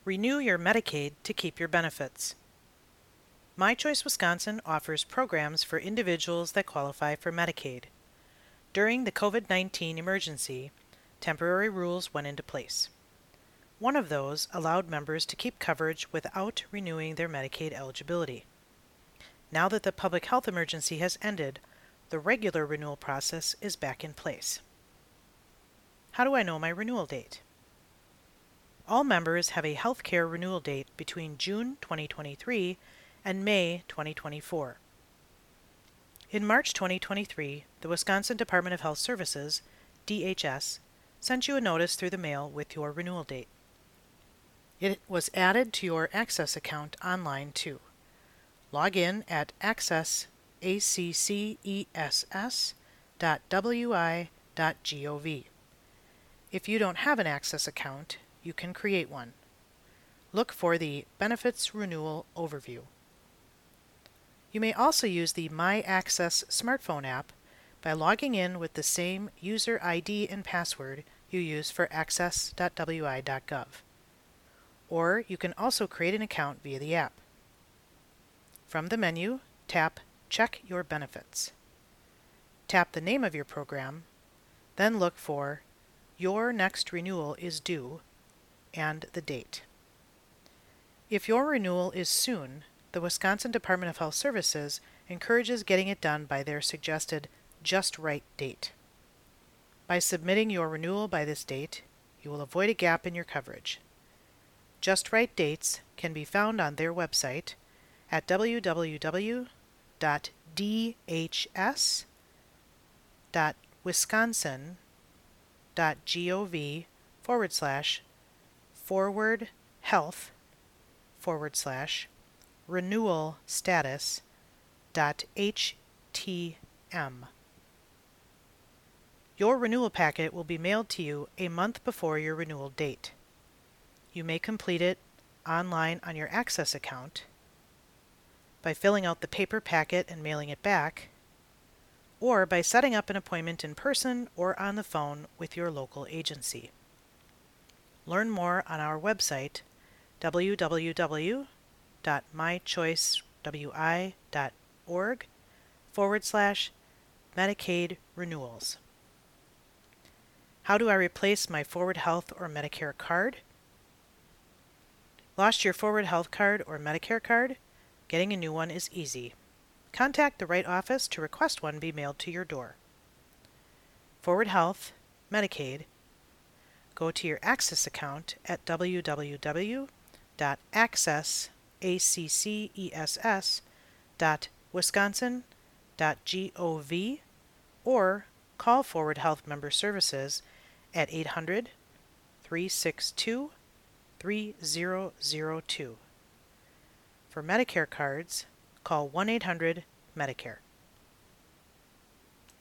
Renew your Medicaid to keep your benefits. My Choice Wisconsin offers programs for individuals that qualify for Medicaid. During the COVID-19 emergency, temporary rules went into place. One of those allowed members to keep coverage without renewing their Medicaid eligibility. Now that the public health emergency has ended, the regular renewal process is back in place. How do I know my renewal date? All members have a health care renewal date between June 2023 and May 2024. In March 2023, the Wisconsin Department of Health Services, DHS, sent you a notice through the mail with your renewal date. It was added to your Access account online too. Log in at accessacces.wi.gov. If you don't have an Access account, you can create one. Look for the Benefits Renewal Overview. You may also use the My Access smartphone app by logging in with the same user ID and password you use for access.wi.gov. Or you can also create an account via the app. From the menu, tap Check Your Benefits. Tap the name of your program, then look for Your Next Renewal is Due and the date. If your renewal is soon, the Wisconsin Department of Health Services encourages getting it done by their suggested Just Right date. By submitting your renewal by this date, you will avoid a gap in your coverage. Just Right dates can be found on their website at www.dhs.wisconsin.gov/forward health/renewal status.htm. Your renewal packet will be mailed to you a month before your renewal date. You may complete it online on your Access account, by filling out the paper packet and mailing it back, or by setting up an appointment in person or on the phone with your local agency. Learn more on our website, www.mychoicewi.org/Medicaid renewals. How do I replace my Forward Health or Medicare card? Lost your Forward Health card or Medicare card? Getting a new one is easy. Contact the right office to request one be mailed to your door. Forward Health, Medicaid. Go to your Access account at www.access.wisconsin.gov or call Forward Health Member Services at 800-362-3002. For Medicare cards, call 1-800-Medicare.